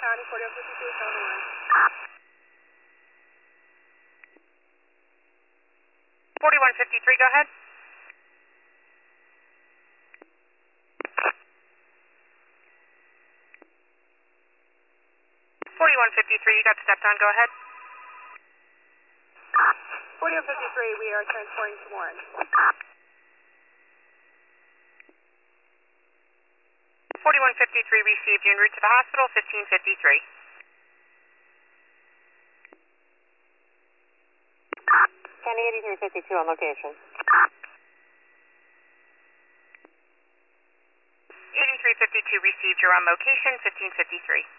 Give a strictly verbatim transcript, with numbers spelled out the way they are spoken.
County, forty-one fifty-three, seven one. forty-one fifty-three, go ahead. forty-one fifty-three, you got stepped on, go ahead. forty-one fifty-three, we are transporting to Warren. forty-one fifty-three received, you en route to the hospital, fifteen fifty-three. County eighty-three fifty-two on location. eighty-three fifty-two received, you're on location, fifteen fifty-three.